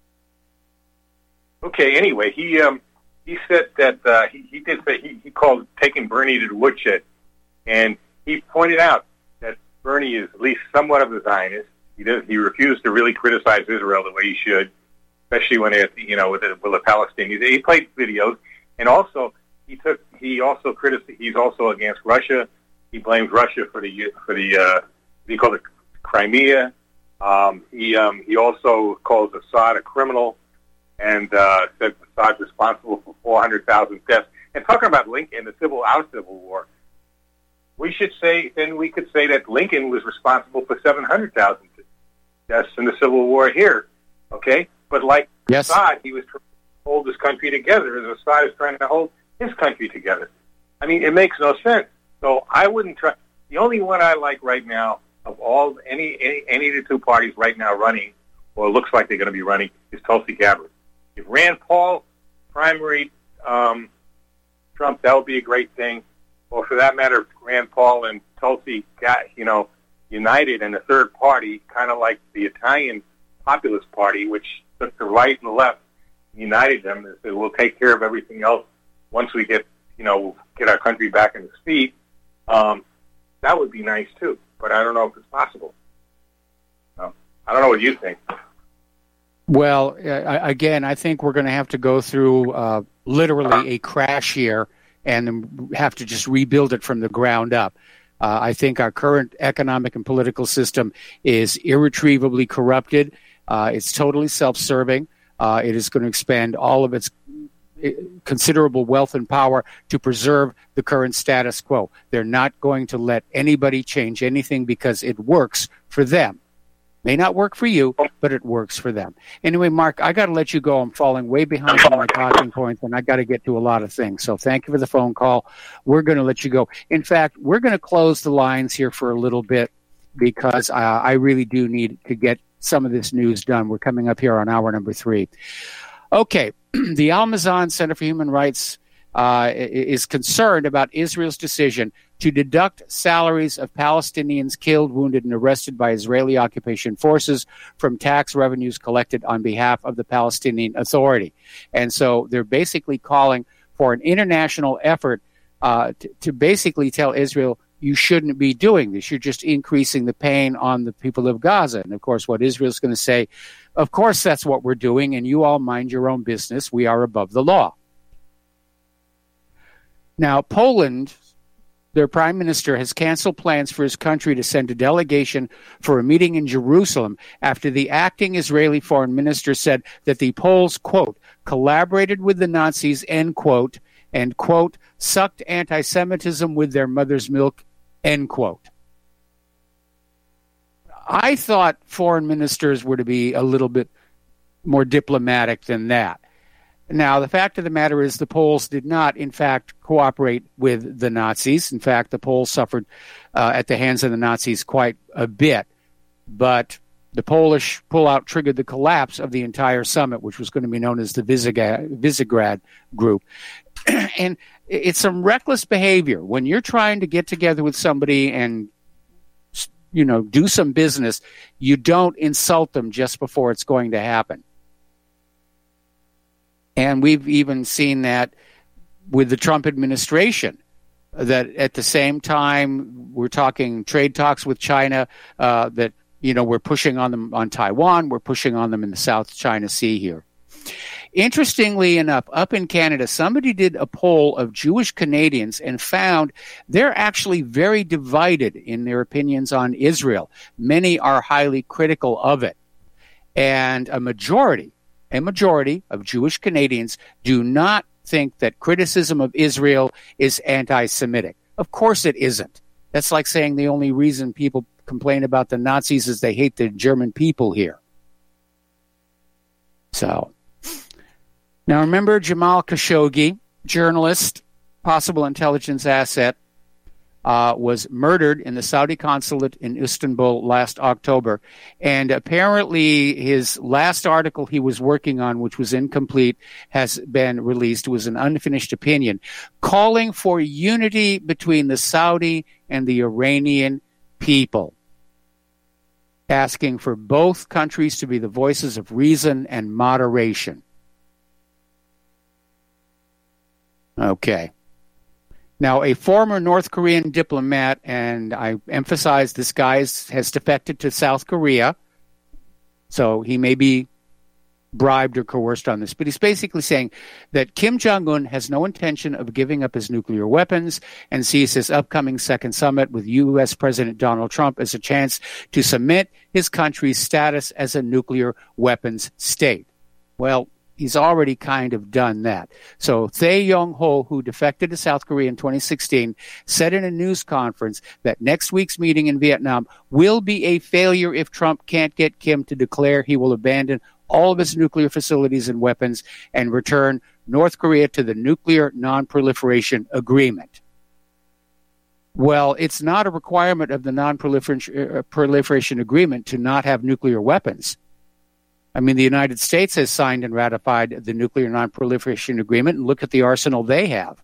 Okay, anyway, he um, he said that uh, he, he did say he, he called taking Bernie to the woodshed, and he pointed out that Bernie is at least somewhat of a Zionist. He does, he refused to really criticize Israel the way he should, especially when it, you know with the, with the Palestinians. He played videos, and also he took he also criticized. He's also against Russia. He blames Russia for the for the uh, he called it Crimea. Um, he um, he also calls Assad a criminal. And uh, said Assad's responsible for four hundred thousand deaths. And talking about Lincoln, the civil our Civil War, we should say then we could say that Lincoln was responsible for seven hundred thousand deaths in the Civil War here. Okay, but like yes. Assad, he was trying to hold this country together, as Assad is trying to hold his country together. I mean, it makes no sense. So I wouldn't try. The only one I like right now of all any any, any of the two parties right now running, or looks like they're going to be running, is Tulsi Gabbard. If Rand Paul primary um, Trump, that would be a great thing. Or for that matter, if Rand Paul and Tulsi got, you know, united in a third party, kind of like the Italian Populist Party, which took the right and the left, united them and said, we'll take care of everything else once we get, you know, get our country back in its feet. Um, that would be nice, too. But I don't know if it's possible. No. I don't know what you think. Well, uh, again, I think we're going to have to go through uh, literally a crash here and have to just rebuild it from the ground up. Uh, I think our current economic and political system is irretrievably corrupted. Uh, it's totally self-serving. Uh, it is going to expend all of its considerable wealth and power to preserve the current status quo. They're not going to let anybody change anything because it works for them. May not work for you, but it works for them. Anyway, Mark, I got to let you go. I'm falling way behind on my talking points, and I got to get to a lot of things. So thank you for the phone call. We're going to let you go. In fact, we're going to close the lines here for a little bit because uh, I really do need to get some of this news done. We're coming up here on hour number three. Okay, the Al-Mazan Center for Human Rights uh, is concerned about Israel's decision to deduct salaries of Palestinians killed, wounded, and arrested by Israeli occupation forces from tax revenues collected on behalf of the Palestinian Authority. And so they're basically calling for an international effort uh, to, to basically tell Israel, you shouldn't be doing this. You're just increasing the pain on the people of Gaza. And, of course, what Israel's going to say, of course that's what we're doing, and you all mind your own business. We are above the law. Now, Poland, their prime minister, has canceled plans for his country to send a delegation for a meeting in Jerusalem after the acting Israeli foreign minister said that the Poles, quote, collaborated with the Nazis, end quote, and, quote, sucked anti-Semitism with their mother's milk, end quote. I thought foreign ministers were to be a little bit more diplomatic than that. Now, the fact of the matter is the Poles did not, in fact, cooperate with the Nazis. In fact, the Poles suffered uh, at the hands of the Nazis quite a bit. But the Polish pullout triggered the collapse of the entire summit, which was going to be known as the Visegrad, Visegrad Group. And it's some reckless behavior. When you're trying to get together with somebody and, you know, do some business, you don't insult them just before it's going to happen. And we've even seen that with the Trump administration, that at the same time we're talking trade talks with China, uh, that, you know, we're pushing on them on Taiwan, we're pushing on them in the South China Sea here. Interestingly enough, up in Canada, somebody did a poll of Jewish Canadians and found they're actually very divided in their opinions on Israel. Many are highly critical of it. And a majority, a majority of Jewish Canadians do not think that criticism of Israel is anti-Semitic. Of course it isn't. That's like saying the only reason people complain about the Nazis is they hate the German people here. So, now remember Jamal Khashoggi, journalist, possible intelligence asset, uh, was murdered in the Saudi consulate in Istanbul last October. And apparently his last article he was working on, which was incomplete, has been released. It was an unfinished opinion calling for unity between the Saudi and the Iranian people, asking for both countries to be the voices of reason and moderation. Okay. Now, a former North Korean diplomat, and I emphasize this guy is, has defected to South Korea, so he may be bribed or coerced on this, but he's basically saying that Kim Jong-un has no intention of giving up his nuclear weapons and sees his upcoming second summit with U S President Donald Trump as a chance to cement his country's status as a nuclear weapons state. Well, he's already kind of done that. So Thae Yong-ho, who defected to South Korea in twenty sixteen, said in a news conference that next week's meeting in Vietnam will be a failure if Trump can't get Kim to declare he will abandon all of his nuclear facilities and weapons and return North Korea to the Nuclear Non-Proliferation Agreement. Well, it's not a requirement of the Non-Proliferation Agreement to not have nuclear weapons. I mean, the United States has signed and ratified the Nuclear Non-Proliferation Agreement, and look at the arsenal they have.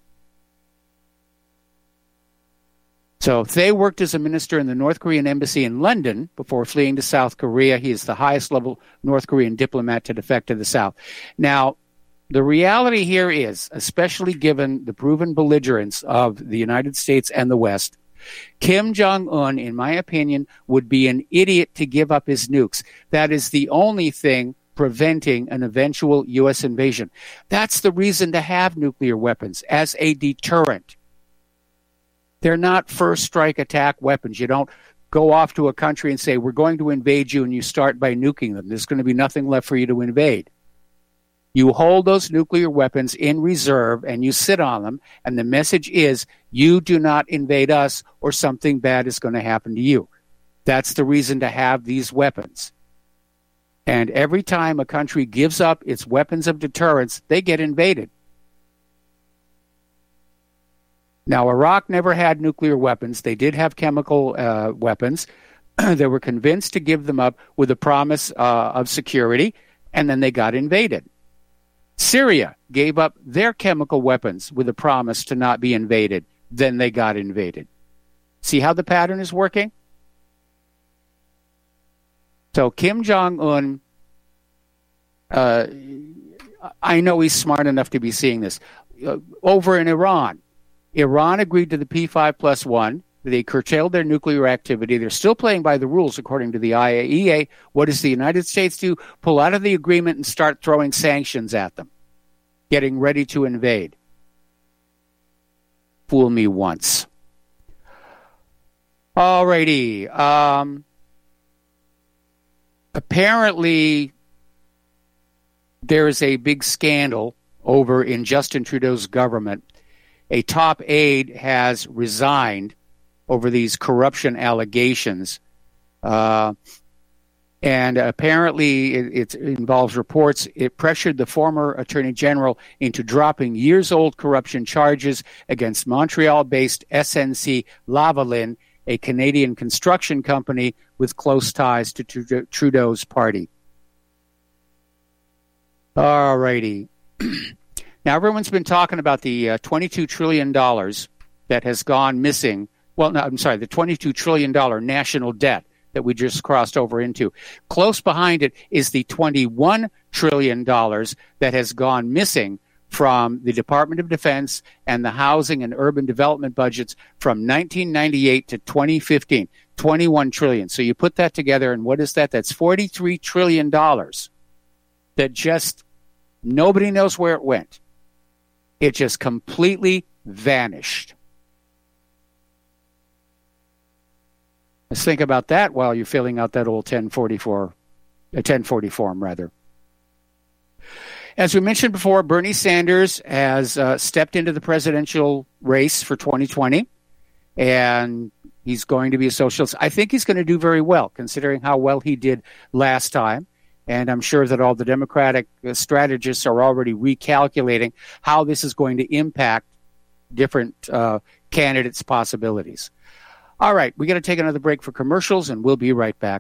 So Thae worked as a minister in the North Korean embassy in London before fleeing to South Korea. He is the highest level North Korean diplomat to defect to the South. Now, the reality here is, especially given the proven belligerence of the United States and the West, Kim Jong-un, in my opinion, would be an idiot to give up his nukes. That is the only thing preventing an eventual U S invasion. That's the reason to have nuclear weapons, as a deterrent. They're not first strike attack weapons. You don't go off to a country and say, we're going to invade you, and you start by nuking them. There's going to be nothing left for you to invade. You hold those nuclear weapons in reserve and you sit on them, and the message is you do not invade us or something bad is going to happen to you. That's the reason to have these weapons. And every time a country gives up its weapons of deterrence, they get invaded. Now, Iraq never had nuclear weapons. They did have chemical uh, weapons. They were convinced to give them up with a promise uh, of security, and then they got invaded. Syria gave up their chemical weapons with a promise to not be invaded. Then they got invaded. See how the pattern is working? So Kim Jong-un, uh, I know he's smart enough to be seeing this. Uh, over in Iran, Iran agreed to the P five plus one. They curtailed their nuclear activity. They're still playing by the rules, according to the I A E A. What does the United States do? Pull out of the agreement and start throwing sanctions at them, getting ready to invade. Fool me once. Alrighty. Um, apparently, there is a big scandal over in Justin Trudeau's government. A top aide has resigned over these corruption allegations. Uh, and apparently it, it involves reports. It pressured the former Attorney General into dropping years-old corruption charges against Montreal-based S N C Lavalin, a Canadian construction company with close ties to Trudeau's party. All righty. Now, everyone's been talking about the uh, twenty-two trillion dollars that has gone missing. Well, no, I'm sorry, the twenty-two trillion dollars national debt that we just crossed over into. Close behind it is the twenty-one trillion dollars that has gone missing from the Department of Defense and the housing and urban development budgets from nineteen ninety-eight to twenty fifteen. twenty-one trillion dollars. So you put that together, and what is that? That's forty-three trillion dollars that just Nobody knows where it went. It just completely vanished. Let's think about that while you're filling out that old ten forty-four, uh, ten forty form, rather. As we mentioned before, Bernie Sanders has uh, stepped into the presidential race for twenty twenty, and he's going to be a socialist. I think he's going to do very well, considering how well he did last time. And I'm sure that all the Democratic uh, strategists are already recalculating how this is going to impact different uh, candidates' possibilities. All right, we got to take another break for commercials, and we'll be right back.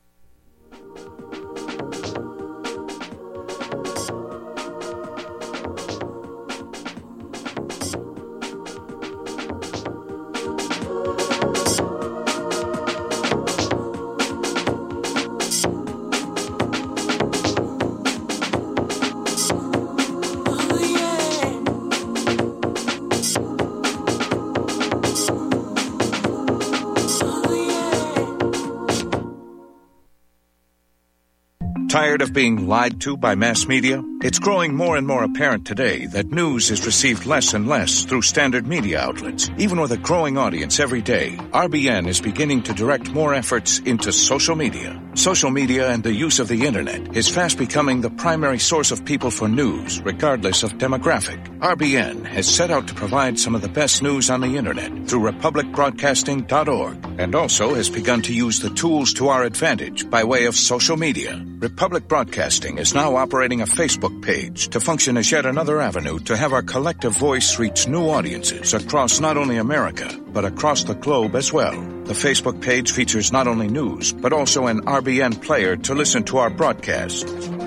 Tired of being lied to by mass media? It's growing more and more apparent today that news is received less and less through standard media outlets. Even with a growing audience every day, R B N is beginning to direct more efforts into social media. Social media and the use of the internet is fast becoming the primary source of people for news, regardless of demographic. R B N has set out to provide some of the best news on the internet through republic broadcasting dot org, and also has begun to use the tools to our advantage by way of social media. Republic Broadcasting is now operating a Facebook page to function as yet another avenue to have our collective voice reach new audiences across not only America, but across the globe as well. The Facebook page features not only news, but also an R B N player to listen to our broadcasts.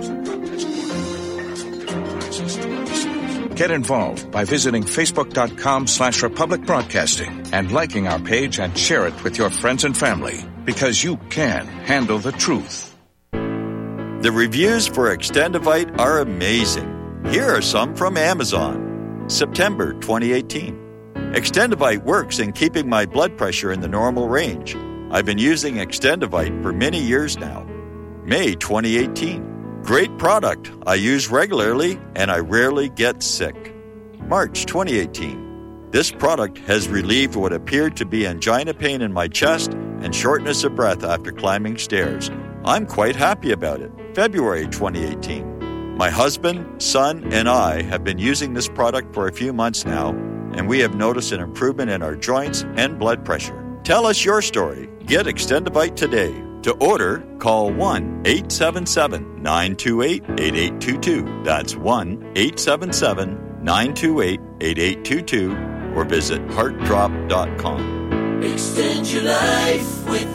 Get involved by visiting facebook.com slash Republic Broadcasting and liking our page and share it with your friends and family, because you can handle the truth. The reviews for Extendivite are amazing. Here are some from Amazon. September twenty eighteen. Extendivite works in keeping my blood pressure in the normal range. I've been using Extendivite for many years now. May twenty eighteen. Great product. I use regularly and I rarely get sick. March twenty eighteen. This product has relieved what appeared to be angina pain in my chest and shortness of breath after climbing stairs. I'm quite happy about it. February twenty eighteen. My husband, son, and I have been using this product for a few months now, and we have noticed an improvement in our joints and blood pressure. Tell us your story. Get Extendivite today. To order, call one eight seven seven, nine two eight, eight eight two two. That's one eight seven seven, nine two eight, eight eight two two, or visit heart drop dot com. Extend your life with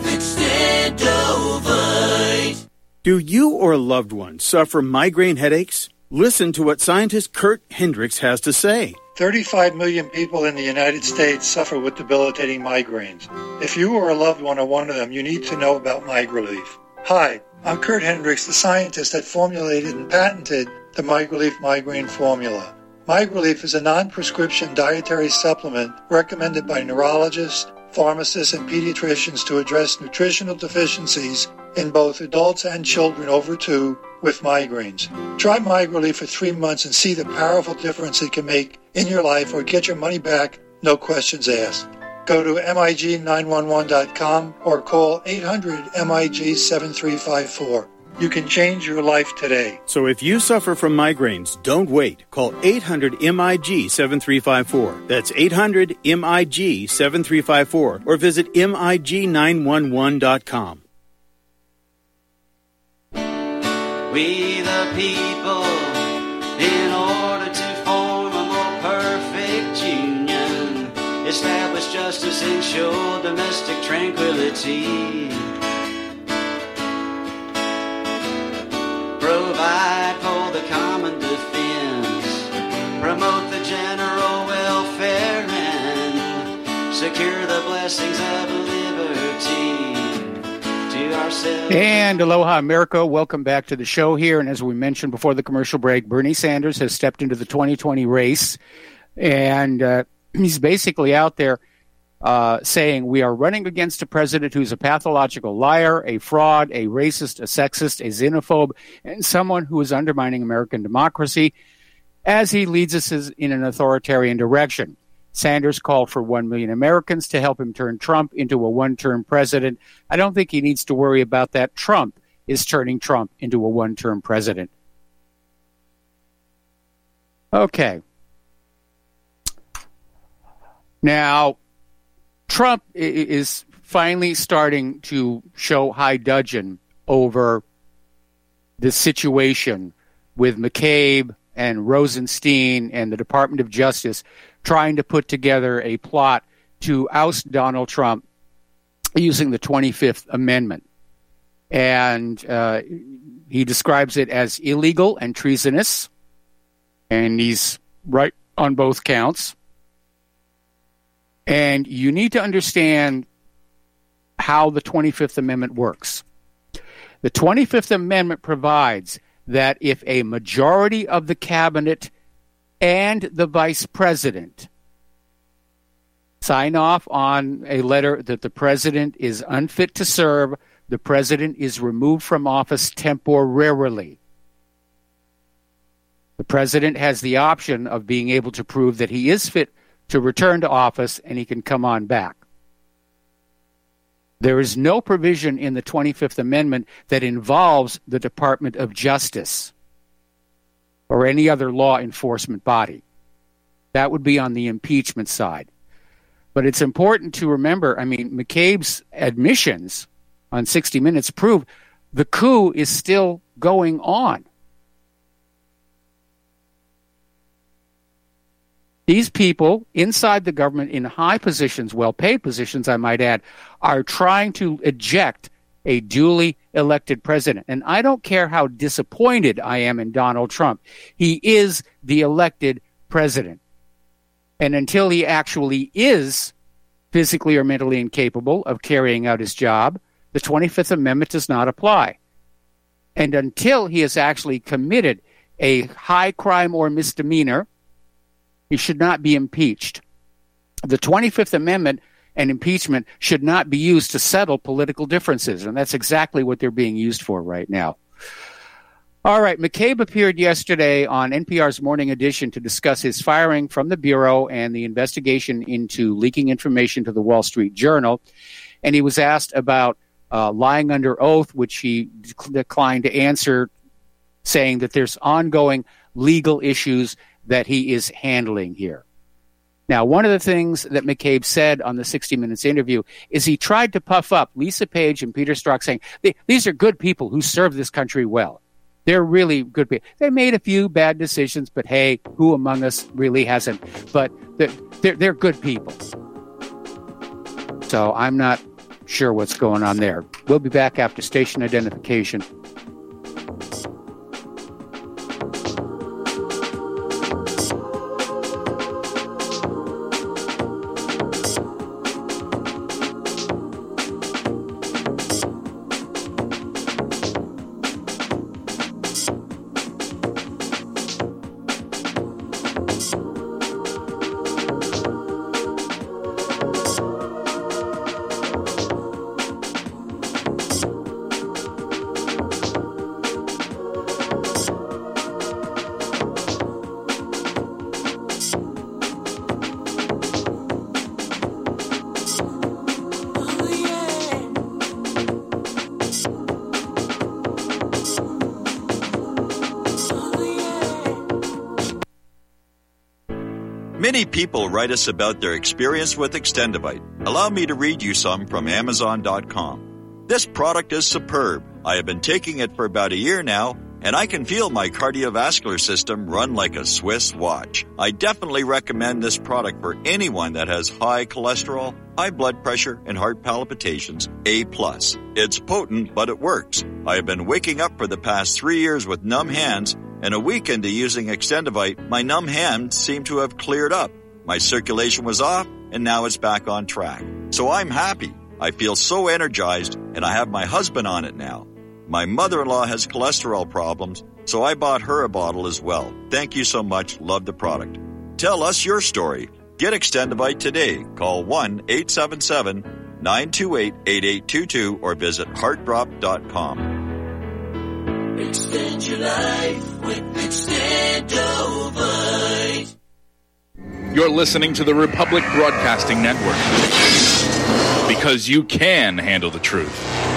Extendovite. Do you or a loved one suffer migraine headaches? Listen to what scientist Kurt Hendricks has to say. thirty-five million people in the United States suffer with debilitating migraines. If you or a loved one are one of them, you need to know about MigraLief. Hi, I'm Kurt Hendricks, the scientist that formulated and patented the MigraLief migraine formula. MigraLief is a non-prescription dietary supplement recommended by neurologists, pharmacists, and pediatricians to address nutritional deficiencies in both adults and children over two with migraines. Try MigraLief for three months and see the powerful difference it can make in your life, or get your money back, no questions asked. Go to M I G nine one one dot com or call eight hundred M I G seven three five four. You can change your life today. So if you suffer from migraines, don't wait. Call eight hundred M I G seven three five four. That's eight hundred M I G seven three five four, or visit M I G nine one one dot com. We the people, in order to form a more perfect union, establish justice, ensure domestic tranquility, provide for the common defense, promote the general welfare, and secure the blessings of liberty. And aloha, America. Welcome back to the show here. And as we mentioned before the commercial break, Bernie Sanders has stepped into the twenty twenty race. And uh, he's basically out there uh, saying we are running against a president who's a pathological liar, a fraud, a racist, a sexist, a xenophobe, and someone who is undermining American democracy. as he leads us in an authoritarian direction. Sanders called for one million Americans to help him turn Trump into a one-term president. I don't think he needs to worry about that. Trump is turning Trump into a one-term president. Okay. Now, Trump is finally starting to show high dudgeon over the situation with McCabe and Rosenstein and the Department of Justice trying to put together a plot to oust Donald Trump using the twenty-fifth Amendment. And uh, he describes it as illegal and treasonous, and he's right on both counts. And you need to understand how the twenty-fifth Amendment works. The twenty-fifth Amendment provides that if a majority of the cabinet and the vice president sign off on a letter that the president is unfit to serve, the president is removed from office temporarily. The president has the option of being able to prove that he is fit to return to office and he can come on back. There is no provision in the twenty-fifth Amendment that involves the Department of Justice or any other law enforcement body. That would be on the impeachment side. But it's important to remember, I mean, McCabe's admissions on sixty minutes prove the coup is still going on. These people inside the government in high positions, well-paid positions, I might add, are trying to eject a duly elected president. And I don't care how disappointed I am in Donald Trump. He is the elected president. And until he actually is physically or mentally incapable of carrying out his job, the twenty-fifth Amendment does not apply. And until he has actually committed a high crime or misdemeanor, he should not be impeached. The twenty-fifth Amendment and impeachment should not be used to settle political differences, and that's exactly what they're being used for right now. All right, McCabe appeared yesterday on N P R's Morning Edition to discuss his firing from the Bureau and the investigation into leaking information to the Wall Street Journal, and he was asked about uh, lying under oath, which he declined to answer, saying that there's ongoing legal issues that he is handling here. Now, one of the things that McCabe said on the sixty minutes interview is he tried to puff up Lisa Page and Peter Strzok, saying, these are good people who serve this country well. They're really good people. They made a few bad decisions, but hey, who among us really hasn't? But they're, they're, they're good people. So I'm not sure what's going on there. We'll be back after station identification. Many people write us about their experience with Extendivite. Allow me to read you some from Amazon dot com. This product is superb. I have been taking it for about a year now, and I can feel my cardiovascular system run like a Swiss watch. I definitely recommend this product for anyone that has high cholesterol, high blood pressure, and heart palpitations, A plus. It's potent, but it works. I have been waking up for the past three years with numb hands, and a week into using Extendivite, my numb hands seem to have cleared up. My circulation was off, and now it's back on track. So I'm happy. I feel so energized, and I have my husband on it now. My mother-in-law has cholesterol problems, so I bought her a bottle as well. Thank you so much. Love the product. Tell us your story. Get Extendivite today. Call one eight seven seven, nine two eight, eight eight two two or visit heart drop dot com. Extend your life with Extendovite. You're listening to the Republic Broadcasting Network. Because you can handle the truth.